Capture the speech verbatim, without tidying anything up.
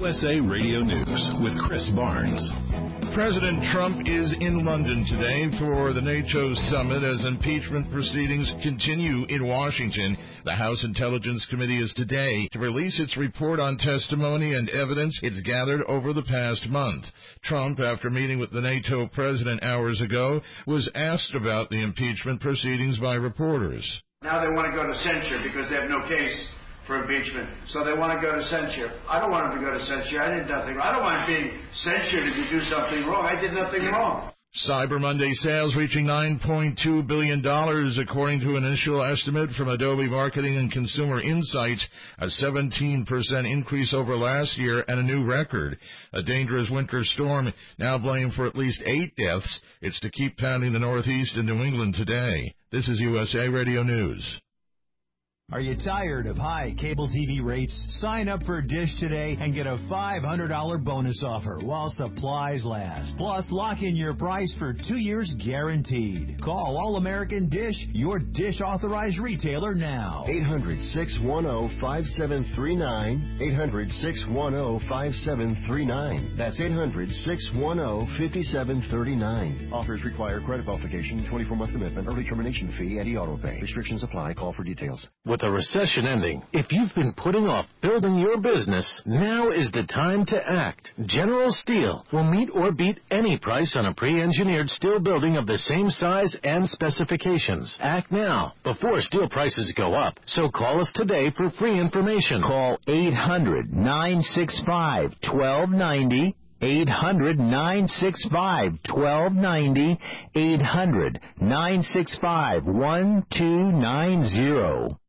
U S A Radio News with Chris Barnes. President Trump is in London today for the NATO summit as impeachment proceedings continue in Washington. The House Intelligence Committee is today to release its report on testimony and evidence it's gathered over the past month. Trump, after meeting with the NATO president hours ago, was asked about the impeachment proceedings by reporters. Now they want to go to censure because they have no case for impeachment. So they want to go to censure. I don't want them to go to censure. I did nothing wrong. I don't want being censured if you do something wrong. I did nothing wrong. Cyber Monday sales reaching nine point two billion dollars, according to an initial estimate from Adobe Marketing and Consumer Insights, a seventeen percent increase over last year and a new record. A dangerous winter storm now blamed for at least eight deaths. It's to keep pounding the Northeast and New England today. This is U S A Radio News. Are you tired of high cable T V rates? Sign up for Dish today and get a five hundred dollars bonus offer while supplies last. Plus, lock in your price for two years guaranteed. Call All American Dish, your Dish authorized retailer now. eight hundred, six one zero, five seven three nine. eight hundred, six one zero, five seven three nine. That's eight hundred, six one zero, five seven three nine. Offers require credit qualification, twenty-four month commitment, early termination fee, and e-auto pay. Restrictions apply. Call for details. With a recession ending, if you've been putting off building your business, now is the time to act. General Steel will meet or beat any price on a pre-engineered steel building of the same size and specifications. Act now, before steel prices go up. So call us today for free information. Call eight hundred, nine six five, one two nine zero. eight hundred, nine six five, one two nine zero. eight hundred, nine six five, one two nine zero.